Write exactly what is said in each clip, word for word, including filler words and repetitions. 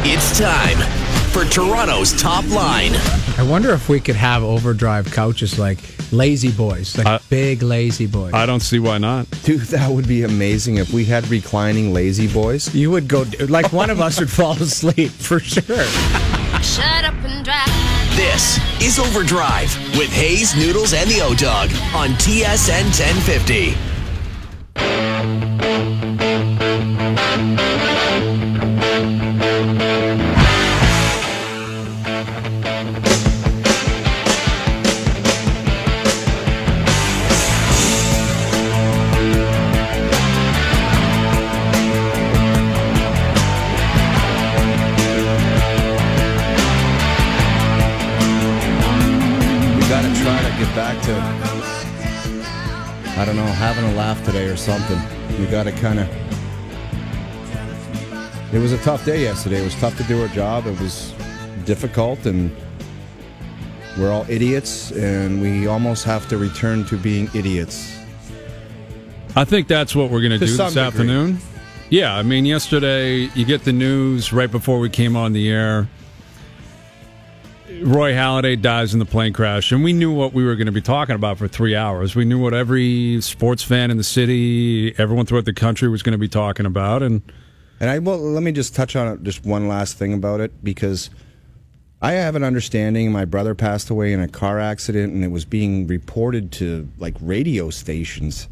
It's time for Toronto's Top Line. I wonder if we could have overdrive couches like lazy boys, like Uh, big lazy boys. I don't see why not. Dude, that would be amazing if we had reclining lazy boys. You would go, like one of us would fall asleep for sure. Shut up and drive. This is Overdrive with Hayes, Noodles, and the O-Dog on T S N ten fifty. Back to, I don't know, having a laugh today or something. You got to kind of, it was a tough day yesterday. It was tough to do our job. It was difficult, and we're all idiots, and we almost have to return to being idiots. I think that's what we're going to do some this degree. afternoon. Yeah, I mean, yesterday you get the news right before we came on the air. Roy Halladay dies in the plane crash, and we knew what we were going to be talking about for three hours. We knew what every sports fan in the city, everyone throughout the country was going to be talking about. And And I well, let me just touch on it, just one last thing about it, because I have an understanding. My brother passed away in a car accident, and it was being reported to like radio stations,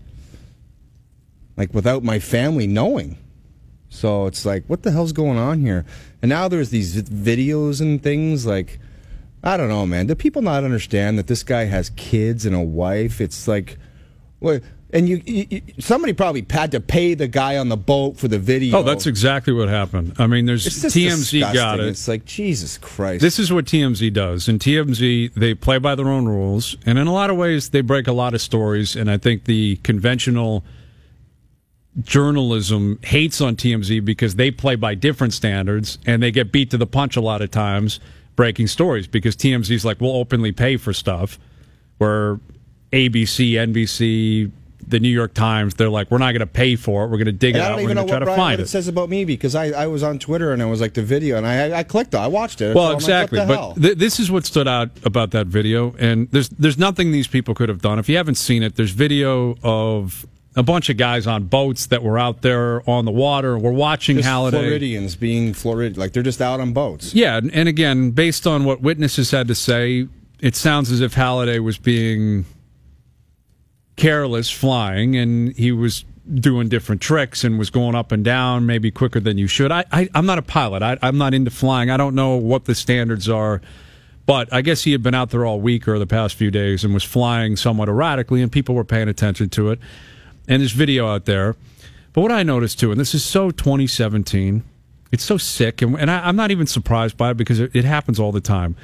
like without my family knowing. So it's like, what the hell's going on here? And now there's these videos and things like, I don't know, man. Do people not understand that this guy has kids and a wife? It's like, well, and you, you somebody probably had to pay the guy on the boat for the video. oh, that's exactly what happened. I mean, there's It's just T M Z got disgusting. it. It's like, Jesus Christ. This is what T M Z does. And T M Z, they play by their own rules. And in a lot of ways, they break a lot of stories. And I think the conventional journalism hates on T M Z because they play by different standards. And they get beat to the punch a lot of times breaking stories because T M Z's like, we'll openly pay for stuff. Where A B C, N B C, the New York Times, they're like, we're not going to pay for it. We're going to dig And it I out. don't We're even going know to try what, to Brian, find what it it. says about me because I, I was on Twitter and it was like the video and I I clicked it. I watched it. Well, So I'm exactly. Like, what the hell? But th- this is what stood out about that video, and there's there's nothing these people could have done. If you haven't seen it, there's video of a bunch of guys on boats that were out there on the water. We're watching Just Halladay. Floridians being Floridian, like they're just out on boats. Yeah, and, and again, based on what witnesses had to say, it sounds as if Halladay was being careless flying, and he was doing different tricks and was going up and down maybe quicker than you should. I, I, I'm not a pilot. I, I'm not into flying. I don't know what the standards are, but I guess he had been out there all week or the past few days and was flying somewhat erratically, and people were paying attention to it. And there's video out there. But what I noticed, too, and this is so twenty seventeen, it's so sick, and, and I, I'm not even surprised by it because it, it happens all the time.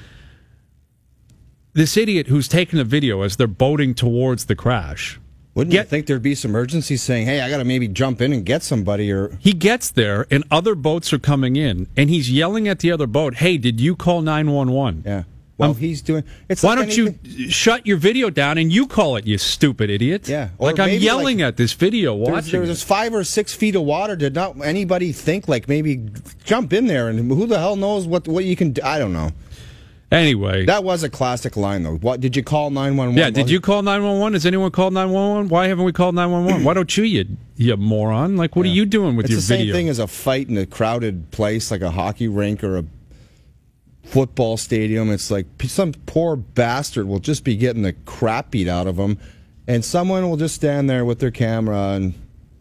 This idiot who's taking the video as they're boating towards the crash. Wouldn't Get- you think there'd be some urgency saying, hey, I got to maybe jump in and get somebody? Or He gets there, and other boats are coming in, and he's yelling at the other boat, hey, did you call nine one one? Yeah. Well, Um, he's doing. It's Why like don't anything- you shut your video down and you call it, you stupid idiot? Yeah. Or Like I'm maybe, yelling like, at this video There's, watching there's it. five or six feet of water. Did not anybody think like maybe jump in there? And who the hell knows what what you can do? I don't know. Anyway. That was a classic line though. What did you call nine one one? Yeah, did you call nine one one? Has anyone called nine one one? Why haven't we called nine one one? Why don't you, you, you moron? Like, what Yeah. are you doing with it's your the same video? thing as a fight in a crowded place like a hockey rink or a football stadium. It's like some poor bastard will just be getting the crap beat out of them, and someone will just stand there with their camera and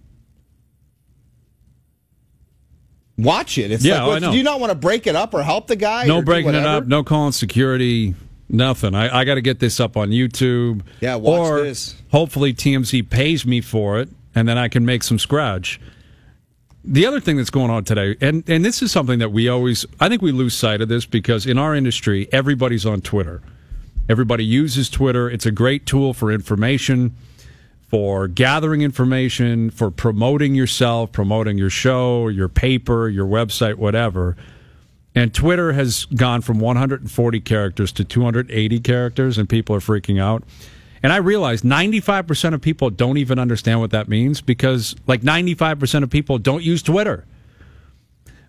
watch it. It's Yeah, like, oh, what, I know. do you not want to break it up or help the guy? No or do breaking it whatever? up, no calling security, nothing. I, I got to get this up on YouTube. Yeah, watch or this. Hopefully T M Z pays me for it, and then I can make some scratch. The other thing that's going on today, and, and this is something that we always, I think we lose sight of this because in our industry, everybody's on Twitter. Everybody uses Twitter. It's a great tool for information, for gathering information, for promoting yourself, promoting your show, your paper, your website, whatever. And Twitter has gone from one hundred forty characters to two hundred eighty characters, and people are freaking out. And I realize ninety-five percent of people don't even understand what that means because, like, ninety-five percent of people don't use Twitter.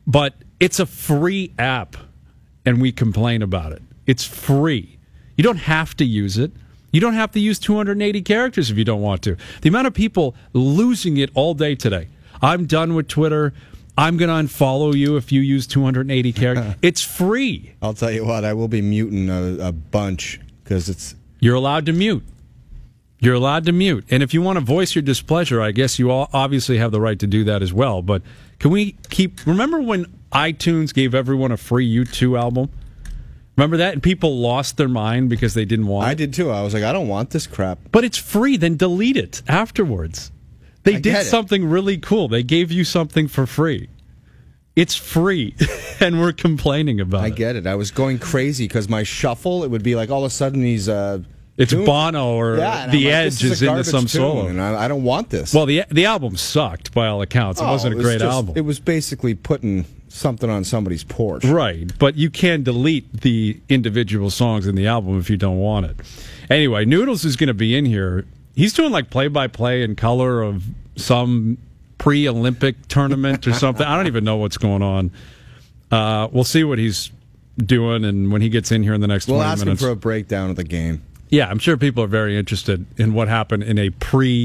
but it's a free app, and we complain about it. It's free. You don't have to use it. You don't have to use two hundred eighty characters if you don't want to. The amount of people losing it all day today. I'm done with Twitter. I'm going to unfollow you if you use two hundred eighty characters. It's free. I'll tell you what, I will be muting a, a bunch because it's... You're allowed to mute. You're allowed to mute. And if you want to voice your displeasure, I guess you all obviously have the right to do that as well. But can we keep... Remember when iTunes gave everyone a free U two album? Remember that? And people lost their mind because they didn't want it? I did too. I was like, I don't want this crap. But it's free. Then delete it afterwards. They I did something really cool. They gave you something for free. It's free, and we're complaining about I it. I get it. I was going crazy because my shuffle, it would be like all of a sudden he's... Uh, It's doing, Bono or yeah, The like, Edge is, is into some tune, solo. And I, I don't want this. Well, the the album sucked by all accounts. It Oh, wasn't a it was great just- album. It was basically putting something on somebody's porch. Right, but you can delete the individual songs in the album if you don't want it. Anyway, Noodles is going to be in here. He's doing like play-by-play in color of some pre-Olympic tournament or something. I don't even know what's going on. Uh, we'll see what he's doing, and when he gets in here in the next We'll twenty ask minutes. him for a breakdown of the game. Yeah, I'm sure people are very interested in what happened in a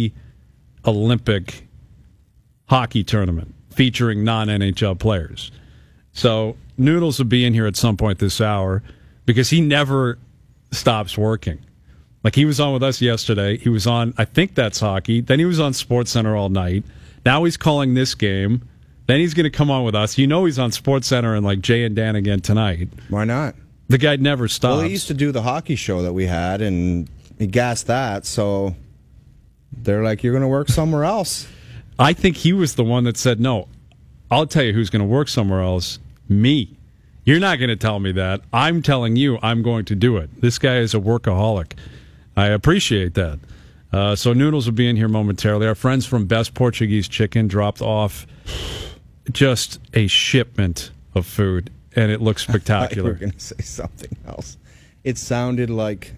pre-Olympic hockey tournament featuring non-N H L players. So Noodles will be in here at some point this hour because he never stops working. Like he was on with us yesterday. He was on, I think that's hockey. Then he was on SportsCenter all night. Now he's calling this game. Then he's going to come on with us. You know he's on SportsCenter and like Jay and Dan again tonight. Why not? The guy never stops. Well, he used to do the hockey show that we had, and he gassed that, so they're like, you're going to work somewhere else. I think he was the one that said, no, I'll tell you who's going to work somewhere else. Me. You're not going to tell me that. I'm telling you I'm going to do it. This guy is a workaholic. I appreciate that. Uh, so Noodles will be in here momentarily. Our friends from Best Portuguese Chicken dropped off just a shipment of food, and it looks spectacular. I thought you were going to say something else. It sounded like...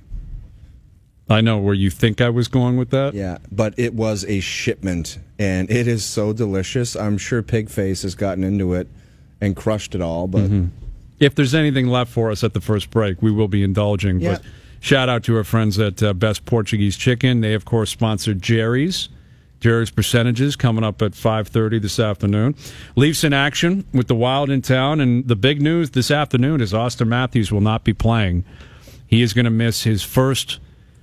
I know where you think I was going with that. Yeah, but it was a shipment, and it is so delicious. I'm sure Pigface has gotten into it and crushed it all, but... Mm-hmm. If there's anything left for us at the first break, we will be indulging. Yeah. But shout out to our friends at uh, Best Portuguese Chicken. They, of course, sponsored Jerry's. Jerry's Percentages coming up at five thirty this afternoon. Leafs in action with the Wild in town. And the big news this afternoon is Austin Matthews will not be playing. He is going to miss his first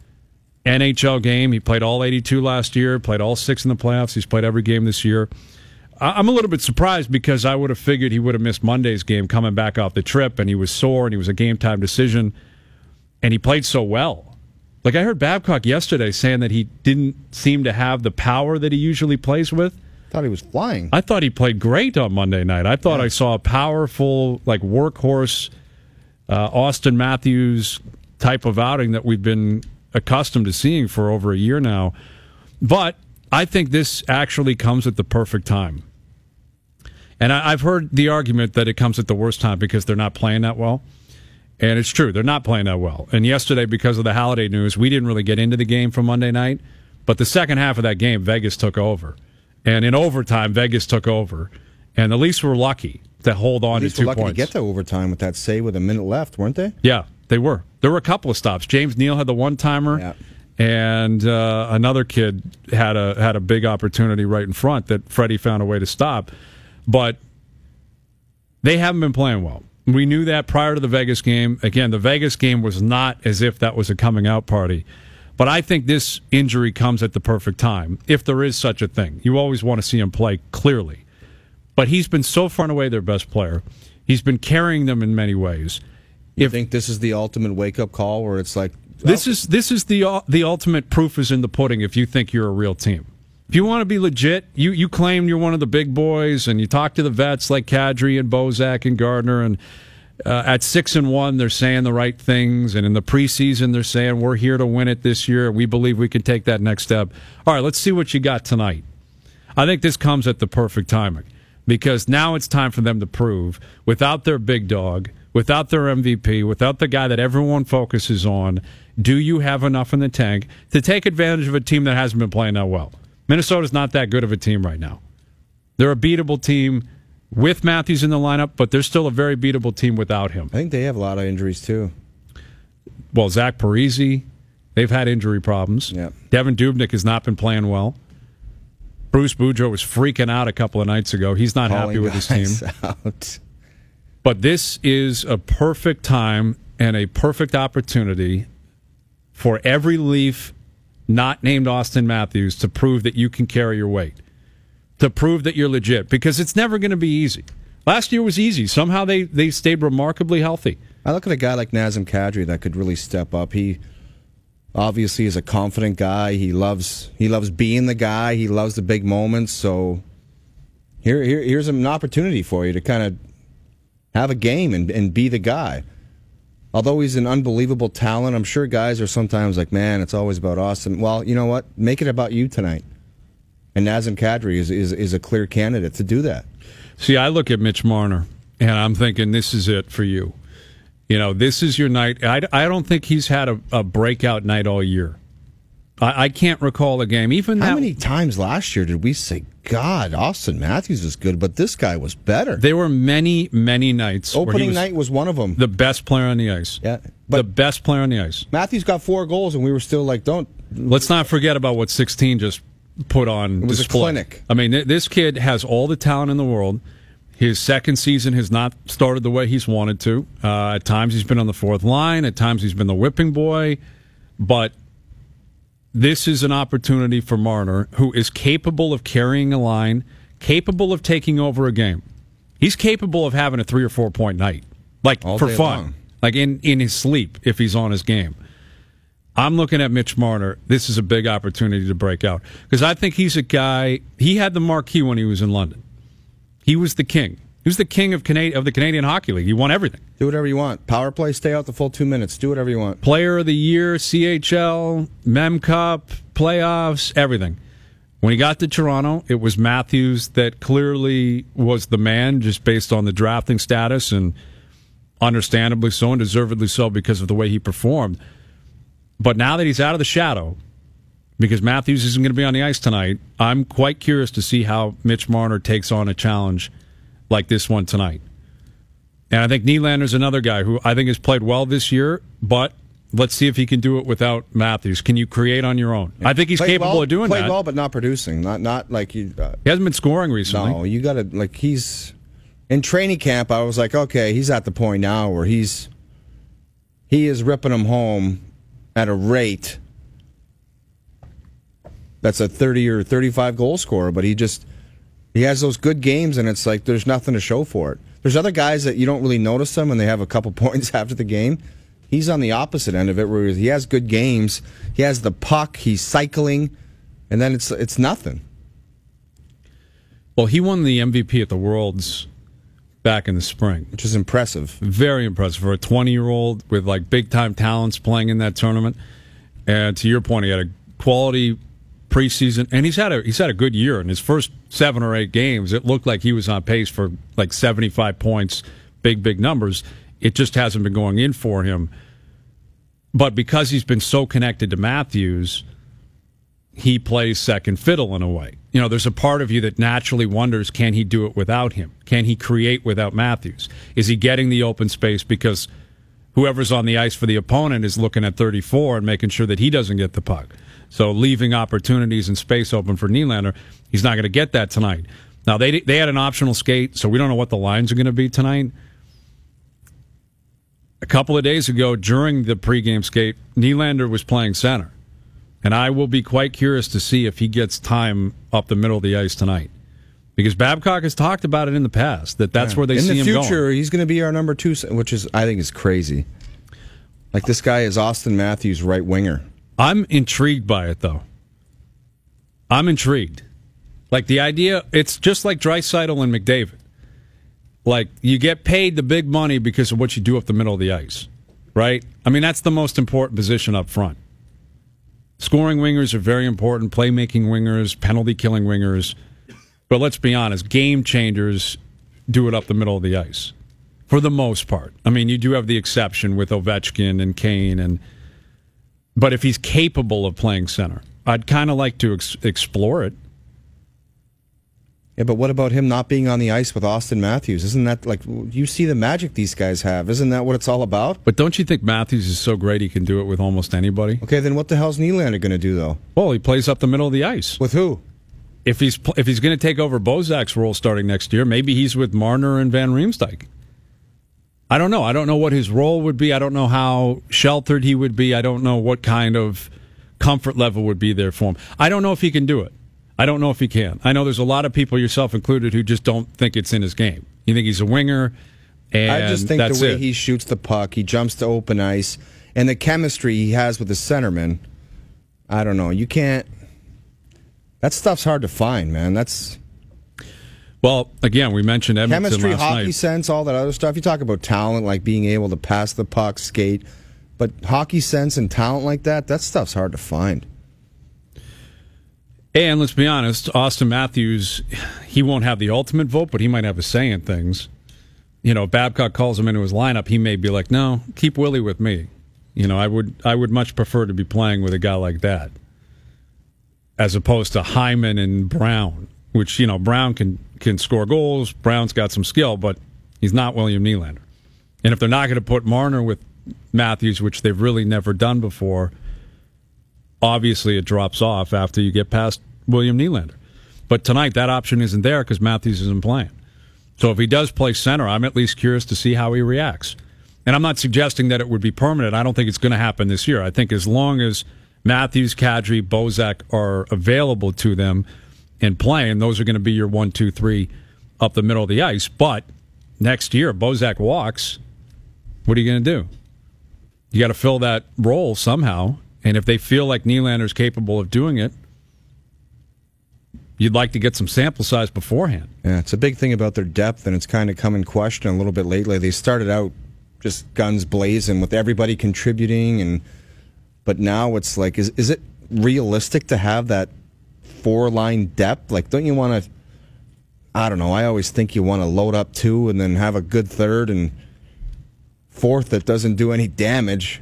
N H L game. He played all eighty-two last year, played all six in the playoffs. He's played every game this year. I'm a little bit surprised because I would have figured he would have missed Monday's game coming back off the trip, and he was sore, and he was a game-time decision, and he played so well. Like, I heard Babcock yesterday saying that he didn't seem to have the power that he usually plays with. thought he was flying. I thought he played great on Monday night. I thought yeah. I saw a powerful, like, workhorse uh, Austin Matthews type of outing that we've been accustomed to seeing for over a year now. But I think this actually comes at the perfect time. And I, I've heard the argument that it comes at the worst time because they're not playing that well. And it's true, they're not playing that well. And yesterday, because of the holiday news, we didn't really get into the game from Monday night. But the second half of that game, Vegas took over. And in overtime, Vegas took over. And the Leafs were lucky to hold on to two were lucky points. to get to overtime with that save with a minute left, weren't they? Yeah, they were. There were a couple of stops. James Neal had the one-timer. Yeah. And uh, another kid had a had a big opportunity right in front that Freddie found a way to stop. But they haven't been playing well. We knew that prior to the Vegas game. Again, the Vegas game was not as if that was a coming-out party. But I think this injury comes at the perfect time, if there is such a thing. You always want to see him play clearly. But he's been so far and away their best player. He's been carrying them in many ways. You if, think this is the ultimate wake-up call where it's like... This is this is the uh, the ultimate proof is in the pudding if you think you're a real team. If you want to be legit, you, you claim you're one of the big boys, and you talk to the vets like Kadri and Bozak and Gardner, and uh, at six and one, they're saying the right things, and in the preseason, they're saying we're here to win it this year. We believe we can take that next step. All right, let's see what you got tonight. I think this comes at the perfect timing because now it's time for them to prove, without their big dog, without their M V P, without the guy that everyone focuses on, do you have enough in the tank to take advantage of a team that hasn't been playing that well? Minnesota's not that good of a team right now. They're a beatable team. with Matthews in the lineup, but they're still a very beatable team without him. I think they have a lot of injuries too. Well, Zach Parise, they've had injury problems. Yep. Devin Dubnyk has not been playing well. Bruce Boudreau was freaking out a couple of nights ago. He's not Calling happy with his team. out. But this is a perfect time and a perfect opportunity for every Leaf not named Austin Matthews to prove that you can carry your weight, to prove that you're legit, because it's never going to be easy. Last year was easy. Somehow they, they stayed remarkably healthy. I look at a guy like Nazem Kadri that could really step up. He obviously is a confident guy. He loves he loves being the guy. He loves the big moments. So here, here here's an opportunity for you to kind of have a game and, and be the guy. Although he's an unbelievable talent, I'm sure guys are sometimes like, man, it's always about Austin. Well, you know what? Make it about you tonight. And Nazem Kadri is, is, is a clear candidate to do that. See, I look at Mitch Marner, and I'm thinking this is it for you. You know, this is your night. I, I don't think he's had a, a breakout night all year. I, I can't recall a game. Even How that, many times last year did we say, God, Austin Matthews is good, but this guy was better? There were many, many nights. where he Opening was night was one of them. the best player on the ice. Yeah, the but best player on the ice. Matthews got four goals, and we were still like, don't. Let's not forget about what sixteen just put on It was a display. clinic. I mean, th- this kid has all the talent in the world. His second season has not started the way he's wanted to. Uh, at times he's been on the fourth line. At times he's been the whipping boy. But this is an opportunity for Marner, who is capable of carrying a line, capable of taking over a game. He's capable of having a three or four point night, like All for day fun, long. like in, in his sleep if he's on his game. I'm looking at Mitch Marner. This is a big opportunity to break out because I think he's a guy. He had the marquee when he was in London. He was the king. He was the king of Canadian of the Canadian Hockey League. He won everything. Do whatever you want. Power play, stay out the full two minutes. Do whatever you want. Player of the Year, C H L, Mem Cup, playoffs, everything. When he got to Toronto, it was Matthews that clearly was the man just based on the drafting status and understandably so and deservedly so because of the way he performed. But now that he's out of the shadow, because Matthews isn't going to be on the ice tonight, I'm quite curious to see how Mitch Marner takes on a challenge like this one tonight. And I think Nylander's another guy who I think has played well this year, but let's see if he can do it without Matthews. Can you create on your own? I think he's Played capable well, of doing played that. well, but not producing. Not not like you. Uh, He hasn't been scoring recently. no, you got to like he's in training camp. I was like, okay, he's at the point now where he's he is ripping them home at a rate that's a thirty or thirty-five goal scorer, but he just he has those good games, and it's like there's nothing to show for it. There's other guys that you don't really notice them, and they have a couple points after the game. He's on the opposite end of it, where he has good games, he has the puck, he's cycling, and then it's it's nothing. Well, he won the M V P at the Worlds back in the spring. Which is impressive. Very impressive for a twenty-year-old with like big-time talents playing in that tournament. And to your point, he had a quality preseason, and he's had a he's had a good year. In his first seven or eight games, it looked like he was on pace for like seventy-five points, big big numbers. It just hasn't been going in for him. But because he's been so connected to Matthews, he plays second fiddle in a way. You know, there's a part of you that naturally wonders, can he do it without him? Can he create without Matthews? Is he getting the open space because whoever's on the ice for the opponent is looking at thirty-four and making sure that he doesn't get the puck? So leaving opportunities and space open for Nylander, he's not going to get that tonight. Now, they they had an optional skate, so we don't know what the lines are going to be tonight. A couple of days ago, during the pregame skate, Nylander was playing center. And I will be quite curious to see if he gets time up the middle of the ice tonight. Because Babcock has talked about it in the past, that that's Yeah. where they in see the him future, going. he's going to be our number two, which is I think is crazy. Like this guy is Austin Matthews, right winger. I'm intrigued by it, though. I'm intrigued. Like the idea, it's just like Draisaitl and McDavid. Like you get paid the big money because of what you do up the middle of the ice, right? I mean, that's the most important position up front. Scoring wingers are very important, playmaking wingers, penalty-killing wingers. But let's be honest, game changers do it up the middle of the ice for the most part. I mean, you do have the exception with Ovechkin and Kane, and but if he's capable of playing center, I'd kind of like to ex- explore it. Yeah, but what about him not being on the ice with Austin Matthews? Isn't that like, you see the magic these guys have? Isn't that what it's all about? But don't you think Matthews is so great he can do it with almost anybody? Okay, then what the hell's Nylander going to do, though? Well, he plays up the middle of the ice. With who? If he's if he's going to take over Bozak's role starting next year, maybe he's with Marner and Van Riemsdyk. I don't know. I don't know what his role would be. I don't know how sheltered he would be. I don't know what kind of comfort level would be there for him. I don't know if he can do it. I don't know if he can. I know there's a lot of people, yourself included, who just don't think it's in his game. You think he's a winger, and I just think that's the way it. he shoots the puck, he jumps to open ice, and the chemistry he has with the centerman, I don't know. You can't... That stuff's hard to find, man. That's... Well, again, we mentioned Edmonton Chemistry, last hockey night. sense, all that other stuff. You talk about talent, like being able to pass the puck, skate, but hockey sense and talent like that, that stuff's hard to find. And let's be honest, Austin Matthews, he won't have the ultimate vote, but he might have a say in things. You know, Babcock calls him into his lineup, he may be like, no, keep Willie with me. You know, I would I would much prefer to be playing with a guy like that as opposed to Hyman and Brown, which, you know, Brown can, can score goals. Brown's got some skill, but he's not William Nylander. And if they're not going to put Marner with Matthews, which they've really never done before, obviously it drops off after you get past William Nylander. But tonight, that option isn't there because Matthews isn't playing. So if he does play center, I'm at least curious to see how he reacts. And I'm not suggesting that it would be permanent. I don't think it's going to happen this year. I think as long as Matthews, Kadri, Bozak are available to them and playing, those are going to be your one, two, three up the middle of the ice. But next year, Bozak walks, what are you going to do? You got to fill that role somehow. And if they feel like Nylander's capable of doing it, you'd like to get some sample size beforehand. Yeah, it's a big thing about their depth, and it's kind of come in question a little bit lately. They started out just guns blazing with everybody contributing, and but now it's like, is is it realistic to have that four-line depth? Like, don't you want to, I don't know, I always think you want to load up two and then have a good third and fourth that doesn't do any damage.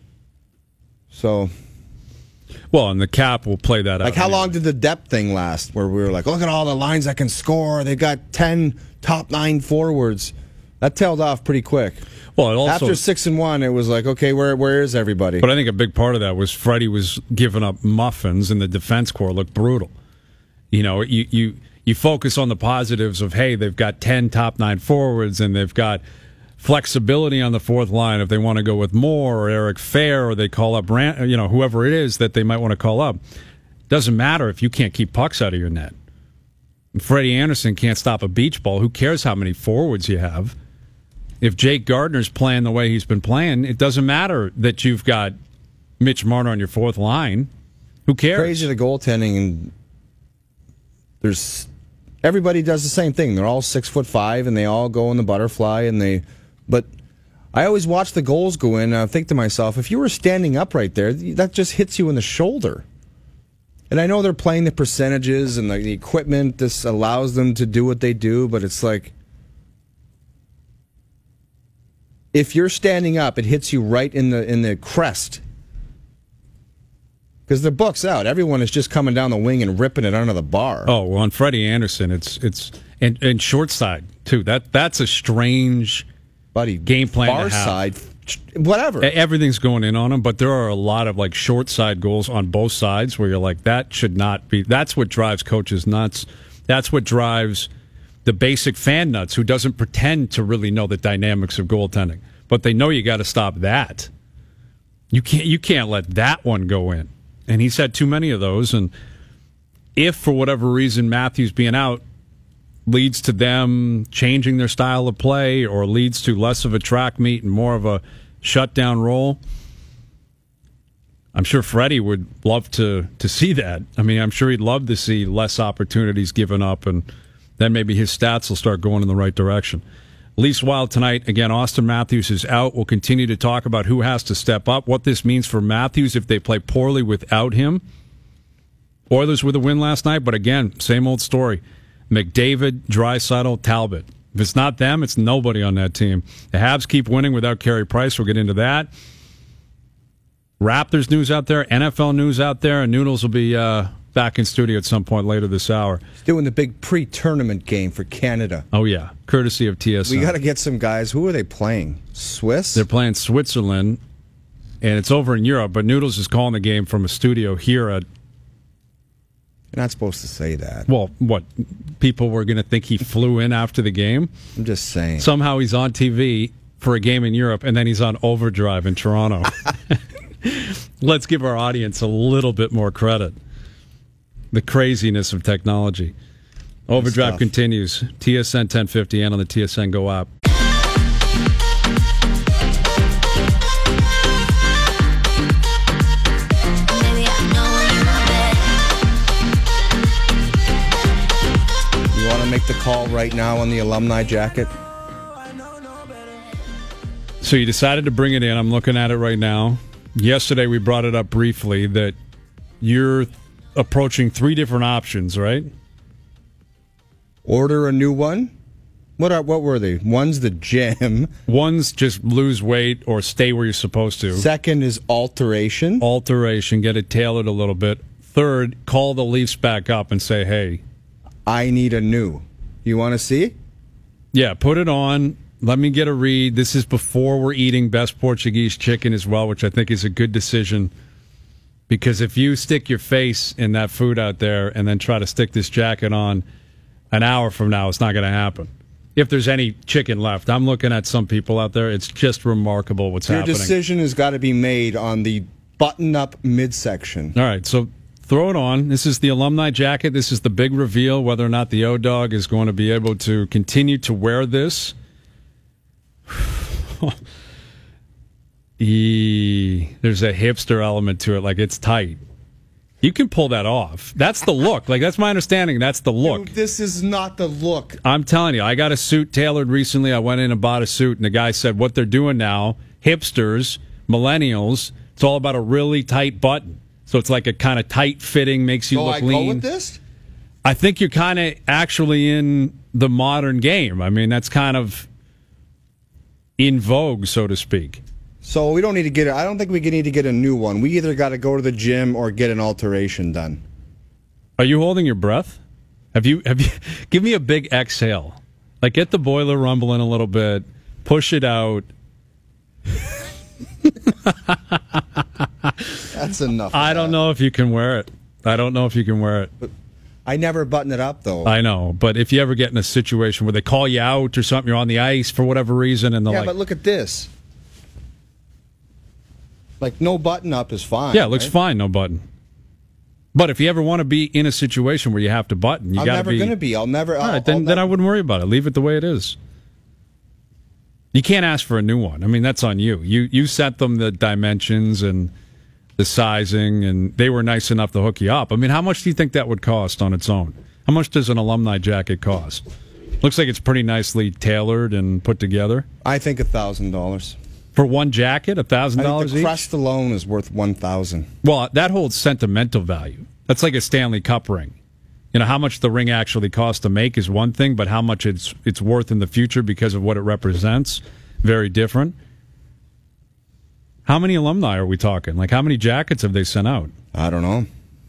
So, well, and the cap will play that out. like, how anyway. long did the depth thing last? Where we were like, look at all the lines that can score. They've got ten top nine forwards. That tailed off pretty quick. Well, it also, after six and one, it was like, okay, where where is everybody? But I think a big part of that was Freddie was giving up muffins, and the defense corps looked brutal. You know, you you you focus on the positives of, hey, they've got ten top nine forwards, and they've got flexibility on the fourth line if they want to go with Moore or Eric Fair, or they call up Rand, you know, whoever it is that they might want to call up. Doesn't matter if you can't keep pucks out of your net. Freddie Anderson can't stop a beach ball. Who cares how many forwards you have? If Jake Gardner's playing the way he's been playing, it doesn't matter that you've got Mitch Marner on your fourth line. Who cares? Crazy the goaltending, and there's everybody does the same thing. They're all six foot five, and they all go in the butterfly, and they. But I always watch the goals go in, and I think to myself, if you were standing up right there, that just hits you in the shoulder. And I know they're playing the percentages and the, the equipment. This allows them to do what they do, but it's like, if you're standing up, it hits you right in the in the crest. Because the book's out. Everyone is just coming down the wing and ripping it under the bar. Oh, well, on Freddie Anderson, it's it's and, and short side too. That that's a strange buddy game plan. Far to have. side, whatever. Everything's going in on him, but there are a lot of like short side goals on both sides where you're like, that should not be. That's what drives coaches nuts. That's what drives the basic fan nuts who doesn't pretend to really know the dynamics of goaltending, but they know you got to stop that. You can't you can't let that one go in. And he's had too many of those. And if for whatever reason Matthews being out leads to them changing their style of play, or leads to less of a track meet and more of a shutdown role, I'm sure Freddie would love to to see that. I mean, I'm sure he'd love to see less opportunities given up, and then maybe his stats will start going in the right direction. Least Wild tonight, again, Austin Matthews is out. We'll continue to talk about who has to step up, what this means for Matthews if they play poorly without him. Oilers with a win last night, but again, same old story. McDavid, Draisaitl, Talbot. If it's not them, it's nobody on that team. The Habs keep winning without Carey Price. We'll get into that. Raptors news out there, N F L news out there, and Noodles will be uh, back in studio at some point later this hour. He's doing the big pre-tournament game for Canada. Oh, yeah. Courtesy of T S N. We got to get some guys. Who are they playing? Swiss? They're playing Switzerland, and it's over in Europe, but Noodles is calling the game from a studio here at... You're not supposed to say that. Well, what? People were going to think he flew in after the game? I'm just saying. Somehow he's on T V for a game in Europe, and then he's on Overdrive in Toronto. Let's give our audience a little bit more credit. The craziness of technology. Overdrive continues. T S N ten fifty and on the T S N Go app. You want to make the call right now on the alumni jacket? So you decided to bring it in. I'm looking at it right now. Yesterday we brought it up briefly that you're approaching three different options, right? Order a new one? What are what were they? One's the gym. One's just lose weight or stay where you're supposed to. Second is alteration. Alteration, get it tailored a little bit. Third, call the Leafs back up and say, hey, I need a new. You want to see? Yeah, put it on. Let me get a read. This is before we're eating best Portuguese chicken as well, which I think is a good decision. Because if you stick your face in that food out there and then try to stick this jacket on an hour from now, it's not going to happen. If there's any chicken left. I'm looking at some people out there. It's just remarkable what's Your happening. Your decision has got to be made on the button-up midsection. All right, so throw it on. This is the alumni jacket. This is the big reveal, whether or not the O-Dog is going to be able to continue to wear this. e, there's a hipster element to it. Like, it's tight. You can pull that off. That's the look. Like, that's my understanding. That's the look. Dude, this is not the look. I'm telling you, I got a suit tailored recently. I went in and bought a suit, and the guy said what they're doing now, hipsters, millennials, it's all about a really tight button. So it's like a kind of tight fitting, makes you so look I lean. go with this? I think you're kind of actually in the modern game. I mean, that's kind of in vogue, so to speak. So we don't need to get it. I don't think we need to get a new one. We either got to go to the gym or get an alteration done. Are you holding your breath? Have you? Have you? Give me a big exhale. Like, get the boiler rumbling a little bit. Push it out. That's enough. I don't that. know if you can wear it. I don't know if you can wear it. But I never button it up, though. I know, but if you ever get in a situation where they call you out or something, you're on the ice for whatever reason, and they're yeah, like, but look at this. Like, no button up is fine. yeah, it looks right? fine, no button. But if you ever want to be in a situation where you have to button, you I'm got to never be. going to be. I'll never. All I'll, right, then, I'll then I never, wouldn't worry about it. Leave it the way it is. You can't ask for a new one. I mean, that's on you. You you set them the dimensions and the sizing, and they were nice enough to hook you up. I mean, how much do you think that would cost on its own? How much does an alumni jacket cost? Looks like it's pretty nicely tailored and put together. I think a thousand dollars For one jacket, a thousand I think dollars the each? crest alone is worth one thousand. Well, that holds sentimental value. That's like a Stanley Cup ring. You know, how much the ring actually costs to make is one thing, but how much it's it's worth in the future because of what it represents, very different. How many alumni are we talking? Like, how many jackets have they sent out? I don't know.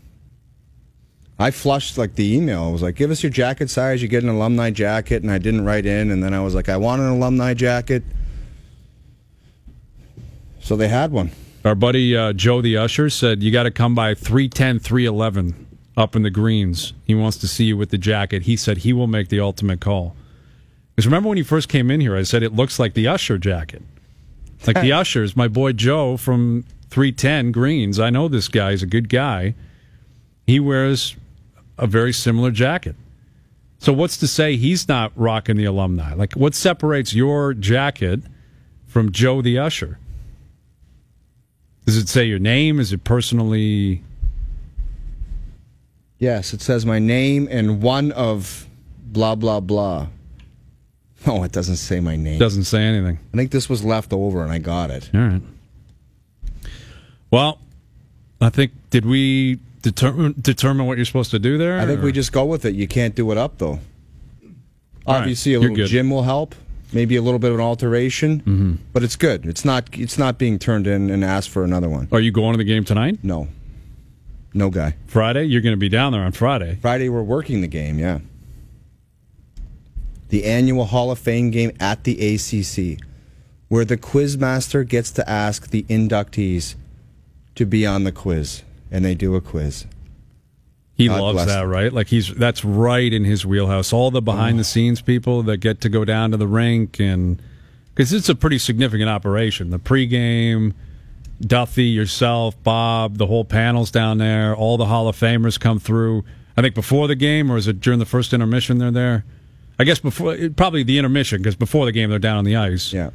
I flushed like the email. I was like, give us your jacket size. You get an alumni jacket. And I didn't write in. And then I was like, I want an alumni jacket. So they had one. Our buddy uh, Joe the Usher said, you got to come by three ten, three eleven up in the greens. He wants to see you with the jacket. He said he will make the ultimate call. Because remember when you first came in here, I said it looks like the Usher jacket. Like the Ushers, my boy Joe from three ten Greens. I know this guy. He's a good guy. He wears a very similar jacket. So what's to say he's not rocking the alumni? Like, what separates your jacket from Joe the Usher? Does it say your name? Is it personally... Yes, it says my name and one of blah, blah, blah. Oh, it doesn't say my name. Doesn't say anything. I think this was left over and I got it. All right. Well, I think, did we determine determine what you're supposed to do there? I think or? we just go with it. You can't do it up, though. All Obviously, right. a You're little good. gym will help. Maybe a little bit of an alteration. Mm-hmm. But it's good. It's not It's not being turned in and asked for another one. Are you going to the game tonight? No. No guy. Friday? You're going to be down there on Friday. Friday, we're working the game, yeah. The annual Hall of Fame game at the A C C, where the quizmaster gets to ask the inductees to be on the quiz, and they do a quiz. He God loves bless that, him. right? Like he's that's right in his wheelhouse. All the behind the scenes people that get to go down to the rink, and because it's a pretty significant operation. The pregame, Duffy, yourself, Bob, the whole panel's down there. All the Hall of Famers come through. I think before the game, or is it during the first intermission they're there? I guess before, probably the intermission, because before the game they're down on the ice. Yeah.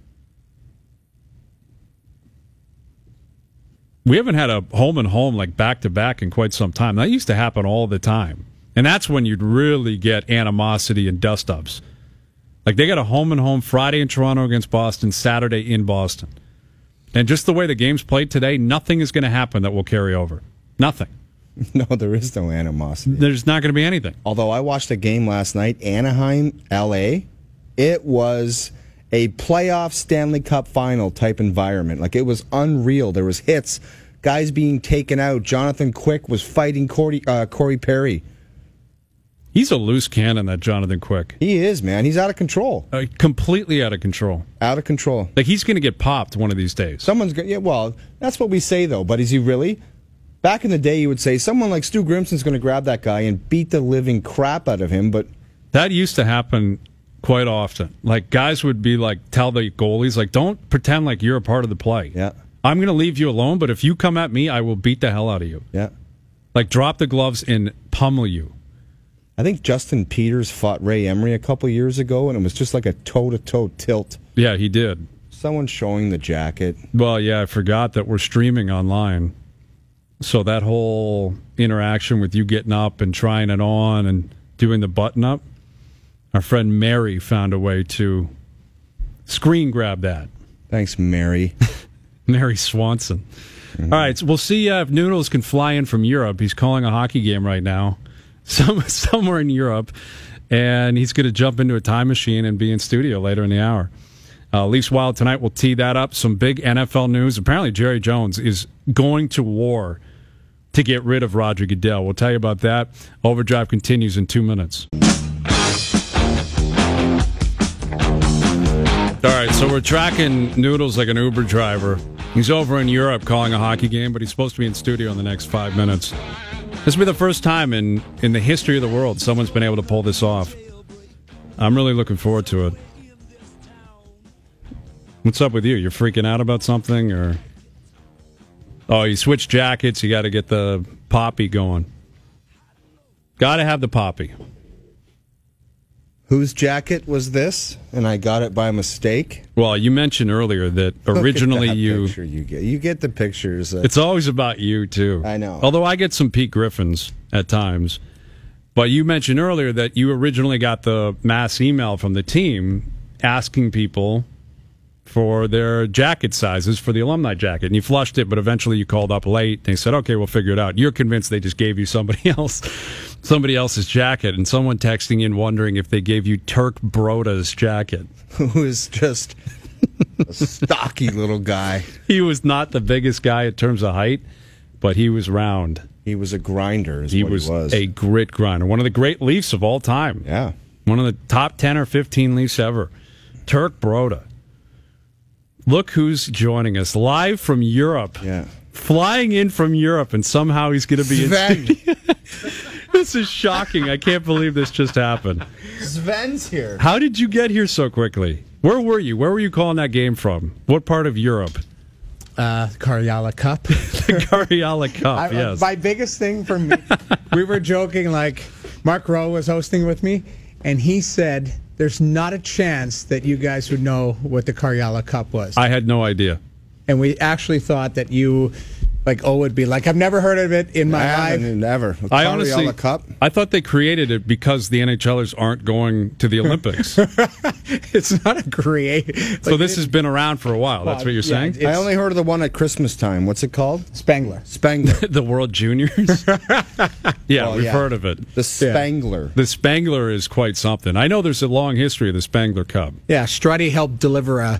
We haven't had a home and home like back to back in quite some time. That used to happen all the time. And that's when you'd really get animosity and dust ups. Like they got a home and home Friday in Toronto against Boston, Saturday in Boston. And just the way the game's played today, nothing is going to happen that will carry over. Nothing. No, there is no animosity. There's not going to be anything. Although I watched a game last night, Anaheim, L A, it was a playoff Stanley Cup final type environment. Like it was unreal. There was hits, guys being taken out. Jonathan Quick was fighting Corey, uh, Corey Perry. He's a loose cannon, that Jonathan Quick. He is, man. He's out of control. Uh, completely out of control. Out of control. Like he's going to get popped one of these days. Someone's going. Yeah, well, that's what we say though. But is he really? Back in the day, you would say someone like Stu Grimson's going to grab that guy and beat the living crap out of him. But that used to happen quite often. Like guys would be like, tell the goalies, like, don't pretend like you're a part of the play. Yeah. I'm going to leave you alone, but if you come at me, I will beat the hell out of you. Yeah. Like drop the gloves and pummel you. I think Justin Peters fought Ray Emery a couple years ago, and it was just like a toe-to-toe tilt. Yeah, he did. Someone showing the jacket. Well, yeah, I forgot that we're streaming online. So that whole interaction with you getting up and trying it on and doing the button up, our friend Mary found a way to screen grab that. Thanks, Mary. Mary Swanson. Mm-hmm. All right, so we'll see uh, if Noodles can fly in from Europe. He's calling a hockey game right now, some, somewhere in Europe, and he's going to jump into a time machine and be in studio later in the hour. Uh, Leafs Wild tonight, we'll tee that up. Some big N F L news. Apparently, Jerry Jones is going to war to get rid of Roger Goodell. We'll tell you about that. Overdrive continues in two minutes. All right, so we're tracking Noodles like an Uber driver. He's over in Europe calling a hockey game, but he's supposed to be in studio in the next five minutes. This will be the first time in, in the history of the world someone's been able to pull this off. I'm really looking forward to it. What's up with you? You're freaking out about something, or... Oh, you switched jackets. You got to get the poppy going. Got to have the poppy. Whose jacket was this? And I got it by mistake. Well, you mentioned earlier that originally Look at that you. Picture you get. You get the pictures. Uh, It's always about you too. I know. Although I get some Pete Griffins at times, but you mentioned earlier that you originally got the mass email from the team asking people for their jacket sizes for the alumni jacket, and you flushed it, but eventually you called up late and they said, okay, we'll figure it out. You're convinced they just gave you somebody else somebody else's jacket, and someone texting in wondering if they gave you Turk Broda's jacket. who is just a stocky little guy. He was not the biggest guy in terms of height, but he was round. He was a grinder is He what was, he was. a grit grinder. One of the great Leafs of all time. Yeah. One of the top ten or fifteen Leafs ever. Turk Broda. Look who's joining us live from Europe. Yeah. Flying in from Europe, and somehow he's going to be Sven. in studio. This is shocking. I can't believe this just happened. Sven's here. How did you get here so quickly? Where were you? Where were you calling that game from? What part of Europe? Uh, Karyala Cup. The Karyala Cup, I, yes. My biggest thing for me, we were joking, like, Mark Rowe was hosting with me, and he said, there's not a chance that you guys would know what the Karyala Cup was. I had no idea. And we actually thought that you, like, O would be like, I've never heard of it in my I life. Never. The I Karyala honestly, Cup. I thought they created it because the NHLers aren't going to the Olympics. It's not a create. So this has been around for a while. That's what you're Yeah, saying? it's- I only heard of the one at Christmas time. What's it called? Spangler. Spangler. The World Juniors? Yeah, Well, we've yeah. heard of it. The Spangler. The Spangler is quite something. I know there's a long history of the Spangler Cup. Yeah, Strutty helped deliver a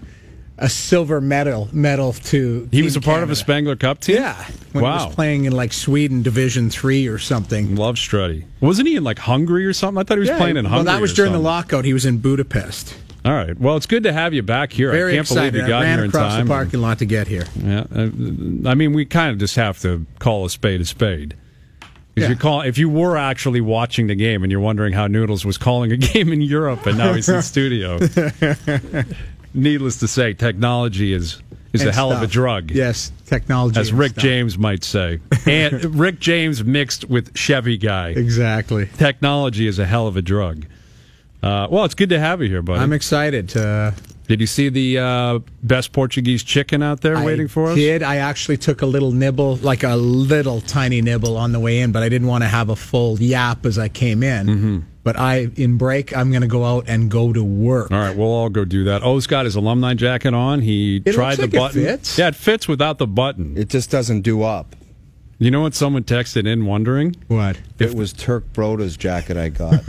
a silver medal medal to. He Team was a part Canada. of a Spangler Cup team? Yeah, when Wow. he was playing in like Sweden Division Three or something. Love Strutty. Wasn't he in like Hungary or something? I thought he was Yeah, playing in well, Hungary. that was or during the something. lockout. He was in Budapest. All right. Well, it's good to have you back here. Very I can't excited. believe you got I ran here in across time. the parking lot to get here. Yeah, uh, I mean, we kind of just have to call a spade a spade. If Yeah. you call, if you were actually watching the game and you're wondering how Noodles was calling a game in Europe and now he's in studio, needless to say, technology is is And a hell of a stuff. drug. Yes, technology. as and Rick stuff. James might say, and Rick James mixed with Chevy guy. Exactly. Technology is a hell of a drug. Uh, well, it's good to have you here, buddy. I'm excited to. Did you see the uh, best Portuguese chicken out there waiting for us? I did. I actually took a little nibble, like a little tiny nibble on the way in, but I didn't want to have a full yap as I came in. Mm-hmm. But I, in break, I'm going to go out and go to work. All right, we'll all go do that. O's got his alumni jacket on. He It tried looks the like it button. fits. Yeah, it fits without the button. It just doesn't do up. You know what someone texted in wondering? What? It was Turk Broda's jacket I got.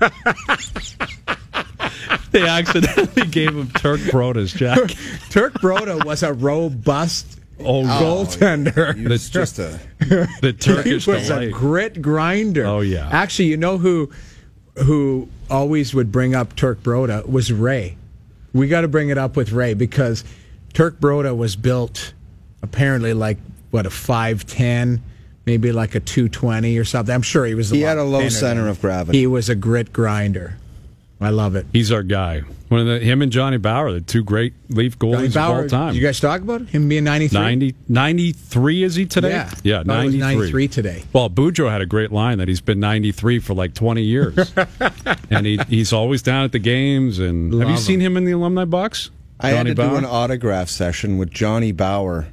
They accidentally gave him Turk Broda's jacket. Turk Broda was a robust Oh, goaltender. He was just a. the Turkish he was a delight. grit grinder. Oh, yeah. Actually, you know who who always would bring up Turk Broda was Ray. We got to bring it up with Ray because Turk Broda was built apparently like what a five ten, maybe like a two twenty or something. I'm sure he was. A He lot had a low thinner center than- of gravity. He was a grit grinder. I love it. He's our guy. One of the him and Johnny Bauer, the two great Leaf Johnny goalies Bauer, of all time. you guys talk about him being ninety-three? ninety, ninety-three is he today? Yeah. yeah, Thought it was ninety-three. ninety-three today. Well, Boudreaux had a great line that he's been ninety-three for like twenty years, and he he's always down at the games. And have you Love seen him. him in the alumni box? I had Johnny to Bauer? do an autograph session with Johnny Bauer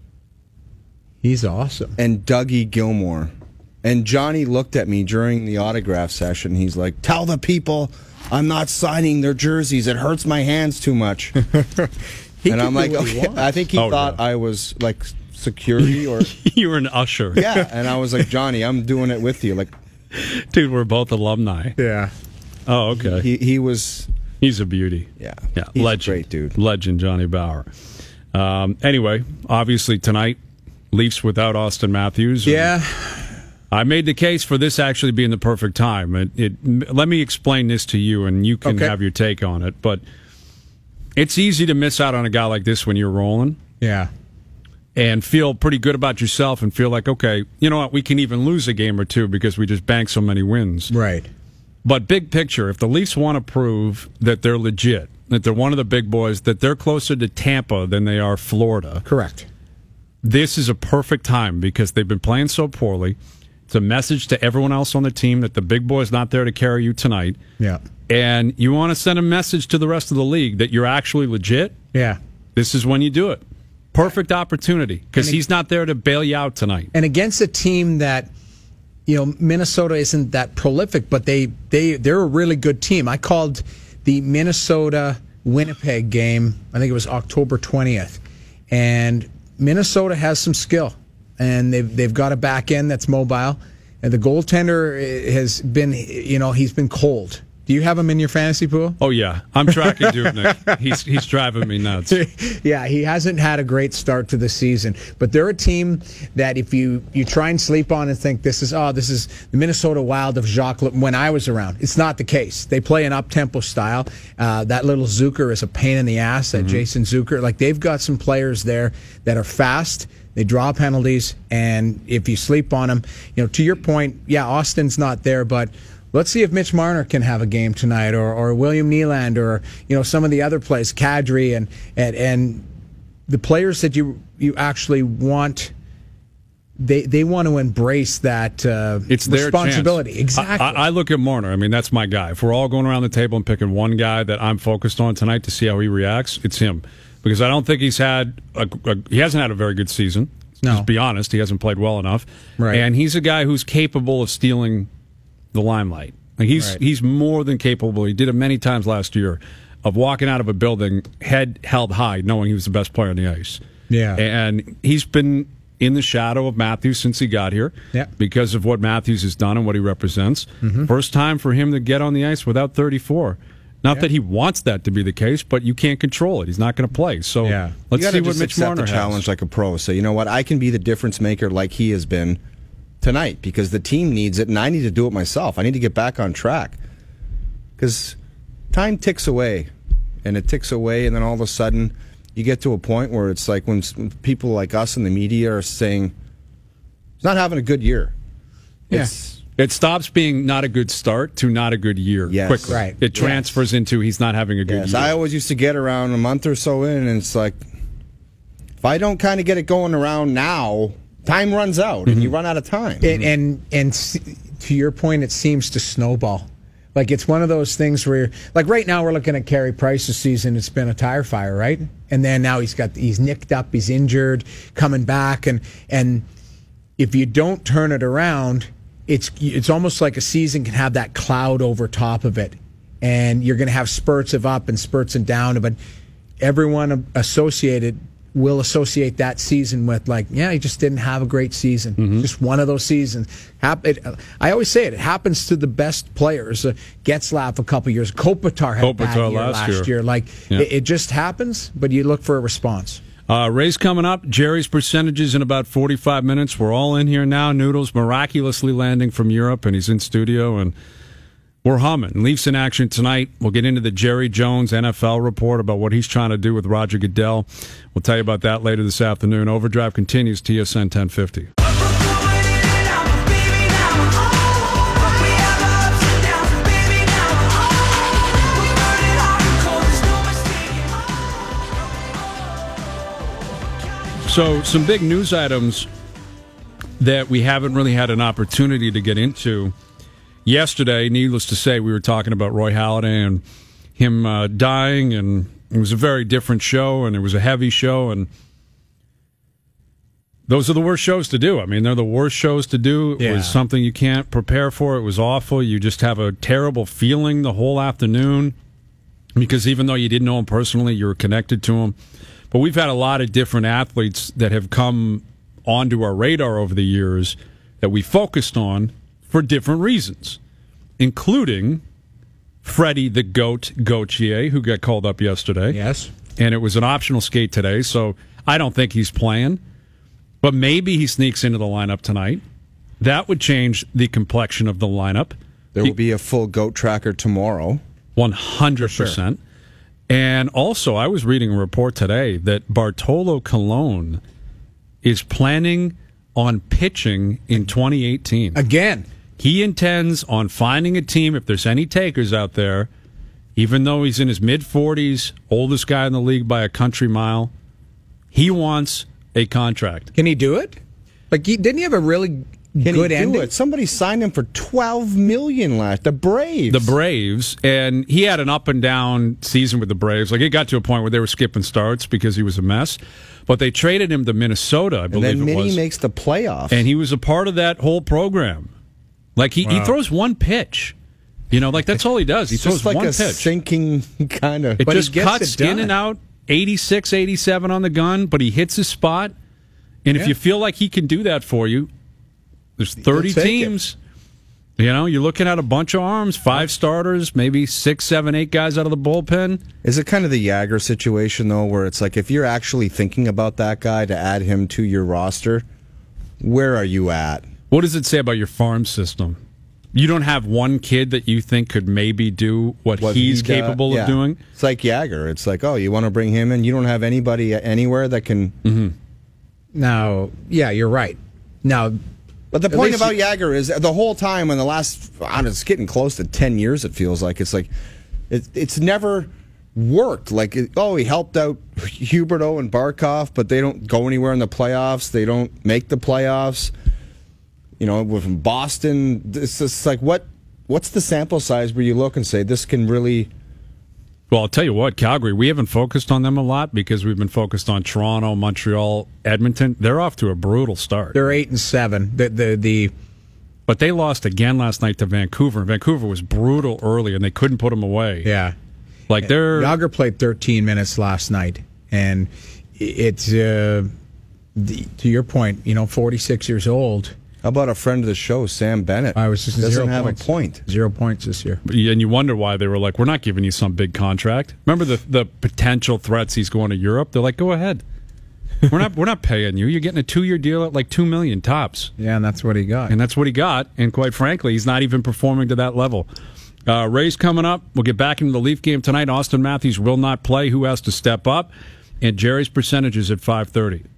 He's awesome. and Dougie Gilmore. And Johnny looked at me during the autograph session. He's like, "Tell the people I'm not signing their jerseys. It hurts my hands too much." He and can I'm do like, what he okay. wants. I think he Oh, thought yeah. I was like security or. You were an usher. Yeah. And I was like, "Johnny, I'm doing it with you." Like, Dude, we're both alumni. Yeah. Oh, okay. he, he was. He's a beauty. Yeah. Yeah, He's a legend. great dude. Legend, Johnny Bauer. Um, anyway, obviously tonight, Leafs without Austin Matthews. Yeah. I made the case for this actually being the perfect time. It, it, let me explain this to you, and you can Okay. have your take on it. But it's easy to miss out on a guy like this when you're rolling Yeah. and feel pretty good about yourself and feel like, okay, you know what, we can even lose a game or two because we just banked so many wins. Right. But big picture, if the Leafs want to prove that they're legit, that they're one of the big boys, that they're closer to Tampa than they are Florida, Correct. this is a perfect time because they've been playing so poorly. It's a message to everyone else on the team that the big boy's not there to carry you tonight. Yeah. And you want to send a message to the rest of the league that you're actually legit. Yeah. This is when you do it. Perfect opportunity because And it- he's not there to bail you out tonight. And against a team that, you know, Minnesota isn't that prolific, but they, they, they're a really good team. I called the Minnesota Winnipeg game, I think it was October twentieth. And Minnesota has some skill. And they've, they've got a back end that's mobile. And the goaltender has been, you know, he's been cold. Do you have him in your fantasy pool? Oh, yeah. I'm tracking Dubnyk. He's, he's driving me nuts. Yeah, he hasn't had a great start to the season, but they're a team that if you, you try and sleep on and think this is oh this is the Minnesota Wild of Jacques Le- when I was around, it's not the case. They play an up tempo style. Uh, that little Zucker is a pain in the ass. That Jason Zucker, like they've got some players there that are fast. They draw penalties, and if you sleep on them, you know, to your point, yeah, Austin's not there, but. Let's see if Mitch Marner can have a game tonight, or, or William Nylander, or you know some of the other players, Kadri, and and and the players that you you actually want. They they want to embrace that uh, It's their responsibility. chance. Exactly. I, I look at Marner. I mean, that's my guy. If we're all going around the table and picking one guy that I'm focused on tonight to see how he reacts, it's him. Because I don't think he's had a, a, he hasn't had a very good season. No. Just be honest, he hasn't played well enough. Right. And he's a guy who's capable of stealing the limelight. Like he's Right. he's more than capable. He did it many times last year of walking out of a building head held high, knowing he was the best player on the ice. Yeah. And he's been in the shadow of Matthews since he got here. Yeah. Because of what Matthews has done and what he represents. Mm-hmm. First time for him to get on the ice without thirty-four. Not yeah. that he wants that to be the case, but you can't control it. He's not going to play. So yeah. let's you see what just Mitch Marner the has. challenge like a pro. So you know what? I can be the difference maker like he has been tonight because the team needs it, and I need to do it myself. I need to get back on track because time ticks away, and it ticks away, and then all of a sudden you get to a point where it's like when people like us in the media are saying he's not having a good year. Yeah. It's, It stops being not a good start to not a good year yes. quickly. Right. It transfers yes. into he's not having a good yes. year. I always used to get around a month or so in, and it's like, if I don't kind of get it going around now, time runs out, mm-hmm. and you run out of time. And, and and to your point, it seems to snowball. Like it's one of those things where, like right now, we're looking at Carey Price's season. It's been a tire fire, right? And then now he's got he's nicked up, he's injured, coming back, and and if you don't turn it around, it's it's almost like a season can have that cloud over top of it, and you're going to have spurts of up and spurts and down. But everyone associated will associate that season with like, yeah, he just didn't have a great season. Mm-hmm. Just one of those seasons. It, I always say it. It happens to the best players. Uh, Getzlaf a couple years. Kopitar had Kopitar a bad year last, last year. year. Like yeah. it, it just happens. But you look for a response. Uh, Ray's coming up. Jerry's percentages in about forty-five minutes. We're all in here now. Noodles miraculously landing from Europe, and he's in studio, and we're humming. Leafs in action tonight. We'll get into the Jerry Jones N F L report about what he's trying to do with Roger Goodell. We'll tell you about that later this afternoon. Overdrive continues, T S N ten fifty. So, some big news items that we haven't really had an opportunity to get into. Yesterday, needless to say, we were talking about Roy Halladay and him uh, dying, and it was a very different show, and it was a heavy show, and those are the worst shows to do. I mean, they're the worst shows to do. It yeah. was something you can't prepare for. It was awful. You just have a terrible feeling the whole afternoon because even though you didn't know him personally, you were connected to him. But we've had a lot of different athletes that have come onto our radar over the years that we focused on for different reasons, including Freddie the Goat Gauthier, who got called up yesterday. Yes. And it was an optional skate today, so I don't think he's playing. But maybe he sneaks into the lineup tonight. That would change the complexion of the lineup. There will be a full goat tracker tomorrow. one hundred percent. And also, I was reading a report today that Bartolo Colon is planning on pitching in twenty eighteen. Again. He intends on finding a team, if there's any takers out there, even though he's in his mid-forties, oldest guy in the league by a country mile, he wants a contract. Can he do it? Like, he, didn't he have a really Can good he do ending? it? Somebody signed him for twelve million dollars last. The Braves. The Braves, and he had an up and down season with the Braves. Like, it got to a point where they were skipping starts because he was a mess. But they traded him to Minnesota, I and believe then it Minnie was. makes the playoffs. And he was a part of that whole program. Like, he, Wow. he throws one pitch. You know, like, that's all he does. He it's throws just like one a pitch. sinking kind of. It But he just gets cuts it done. in and out, eighty-six, eighty-seven on the gun, but he hits his spot. And if Yeah. you feel like he can do that for you, there's thirty take it. teams. You know, you're looking at a bunch of arms, five starters, maybe six, seven, eight guys out of the bullpen. Is it kind of the Jagger situation, though, where it's like if you're actually thinking about that guy to add him to your roster, where are you at? What does it say about your farm system? You don't have one kid that you think could maybe do what, What he's he do- capable yeah. of doing? It's like Jagger. It's like, oh, you want to bring him in? You don't have anybody anywhere that can. Mm-hmm. Now, yeah, you're right. Now, But the At point least about you- Jagger is the whole time in the last, I don't know, it's getting close to ten years, it feels like. It's like, it, it's never worked. Like, it, oh, he helped out Huberto and Barkov, but they don't go anywhere in the playoffs. They don't make the playoffs. You know, with Boston, it's just like, what? what's the sample size where you look and say, this can really... Well, I'll tell you what, Calgary, we haven't focused on them a lot because we've been focused on Toronto, Montreal, Edmonton. They're off to a brutal start. they're eight and seven. The the the But they lost again last night to Vancouver. Vancouver was brutal early, and they couldn't put them away. yeah. Like, they're... Yager played thirteen minutes last night, and it's uh, the, to your point. You know, forty-six years old. How about a friend of the show, Sam Bennett? I was just doesn't zero have points. a point. Zero points this year. And you wonder why they were like, we're not giving you some big contract. Remember the the potential threats he's going to Europe? They're like, go ahead. We're not we're not paying you. You're getting a two-year deal at like two million tops. Yeah, and that's what he got. And that's what he got. And quite frankly, he's not even performing to that level. Uh, Rays coming up. We'll get back into the Leaf game tonight. Austin Matthews will not play. Who has to step up? And Jerry's percentages at five thirty.